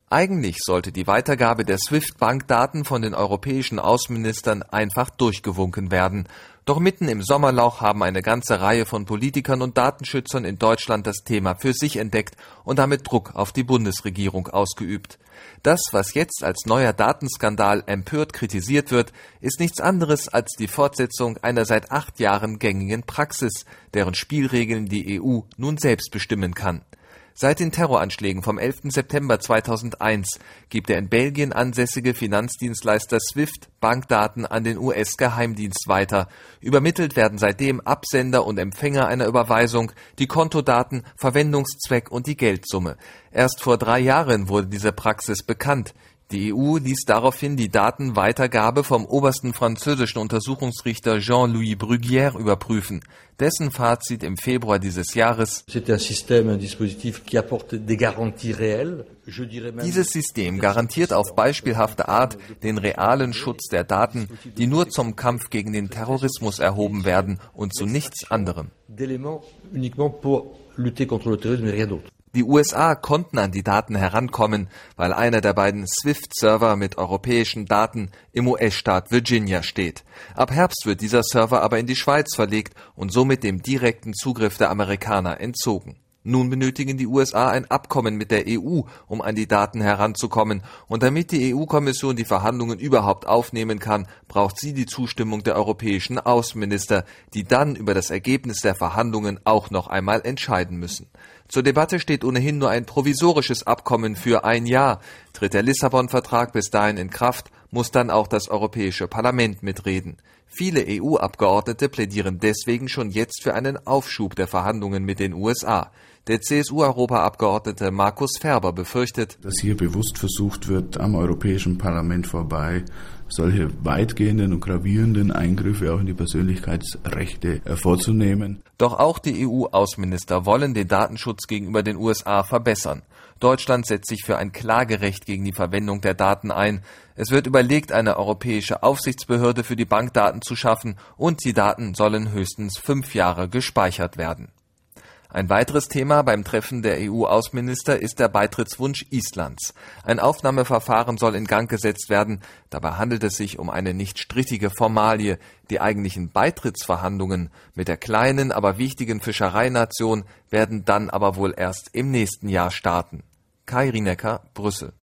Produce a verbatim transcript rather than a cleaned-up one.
Eigentlich sollte die Weitergabe der SWIFT-Bankdaten von den europäischen Außenministern einfach durchgewunken werden. Doch mitten im Sommerloch haben eine ganze Reihe von Politikern und Datenschützern in Deutschland das Thema für sich entdeckt und damit Druck auf die Bundesregierung ausgeübt. Das, was jetzt als neuer Datenskandal empört kritisiert wird, ist nichts anderes als die Fortsetzung einer seit acht Jahren gängigen Praxis, deren Spielregeln die E U nun selbst bestimmen kann. Seit den Terroranschlägen vom elften September zweitausendeins gibt der in Belgien ansässige Finanzdienstleister SWIFT Bankdaten an den U S-Geheimdienst weiter. Übermittelt werden seitdem Absender und Empfänger einer Überweisung, die Kontodaten, Verwendungszweck und die Geldsumme. Erst vor drei Jahren wurde diese Praxis bekannt. Die E U ließ daraufhin die Datenweitergabe vom obersten französischen Untersuchungsrichter Jean-Louis Bruguière überprüfen. Dessen Fazit im Februar dieses Jahres: Dieses System garantiert auf beispielhafte Art den realen Schutz der Daten, die nur zum Kampf gegen den Terrorismus erhoben werden und zu nichts anderem. Die U S A konnten an die Daten herankommen, weil einer der beiden SWIFT-Server mit europäischen Daten im U S-Staat Virginia steht. Ab Herbst wird dieser Server aber in die Schweiz verlegt und somit dem direkten Zugriff der Amerikaner entzogen. Nun benötigen die U S A ein Abkommen mit der E U, um an die Daten heranzukommen. Und damit die E U-Kommission die Verhandlungen überhaupt aufnehmen kann, braucht sie die Zustimmung der europäischen Außenminister, die dann über das Ergebnis der Verhandlungen auch noch einmal entscheiden müssen. Zur Debatte steht ohnehin nur ein provisorisches Abkommen für ein Jahr. Tritt der Lissabon-Vertrag bis dahin in Kraft, muss dann auch das Europäische Parlament mitreden. Viele E U-Abgeordnete plädieren deswegen schon jetzt für einen Aufschub der Verhandlungen mit den U S A. Der C S U-Europaabgeordnete Markus Ferber befürchtet, dass hier bewusst versucht wird, am Europäischen Parlament vorbei solche weitgehenden und gravierenden Eingriffe auch in die Persönlichkeitsrechte vorzunehmen. Doch auch die E U-Außenminister wollen den Datenschutz gegenüber den U S A verbessern. Deutschland setzt sich für ein Klagerecht gegen die Verwendung der Daten ein. Es wird überlegt, eine europäische Aufsichtsbehörde für die Bankdaten zu schaffen und die Daten sollen höchstens fünf Jahre gespeichert werden. Ein weiteres Thema beim Treffen der E U-Außenminister ist der Beitrittswunsch Islands. Ein Aufnahmeverfahren soll in Gang gesetzt werden. Dabei handelt es sich um eine nicht strittige Formalie. Die eigentlichen Beitrittsverhandlungen mit der kleinen, aber wichtigen Fischereination werden dann aber wohl erst im nächsten Jahr starten. Kai Rinecker, Brüssel.